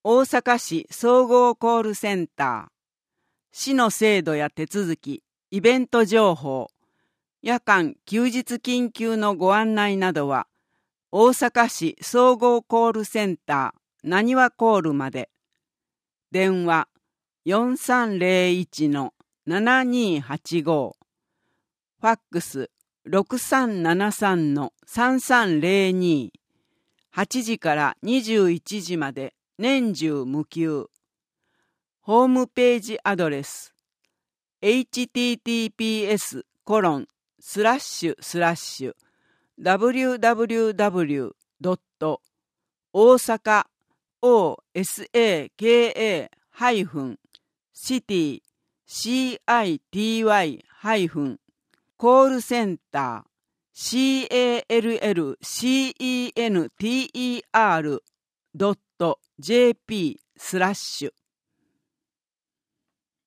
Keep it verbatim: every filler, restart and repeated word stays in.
大阪市総合コールセンター、市の制度や手続き、イベント情報、夜間・休日緊急のご案内などは、大阪市総合コールセンター、なにわコールまで。電話 よんさんゼロいちのななにはちご、ファックス ろくさんななさんのさんさんゼロに、はちじからにじゅういちじまで年中無休。ホームページアドレス エイチティーティーピーエスコロンスラッシュスラッシュダブリューダブリューダブリュードット大阪 オーエスエーケーエー ハイフンシティ シーアイティーワイ ハイフンコールセンター シーエーエルエルシーイーエヌティーイーアール ドット ジェーピー スラッシュ